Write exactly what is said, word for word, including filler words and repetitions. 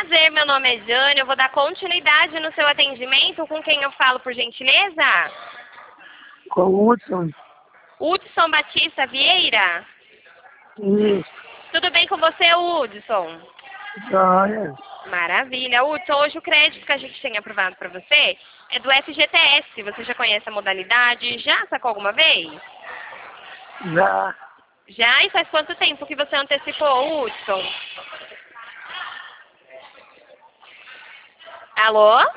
prazer, meu nome é Jane, eu vou dar continuidade no seu atendimento. Com quem eu falo, por gentileza? Com o Hudson. Hudson Batista Vieira? Isso. Tudo bem com você, Hudson? Joia. Maravilha. Hudson, hoje o crédito que a gente tem aprovado para você é do F G T S. Você já conhece a modalidade? Já sacou alguma vez? Já. Já? E faz quanto tempo que você antecipou, Hudson? Alô?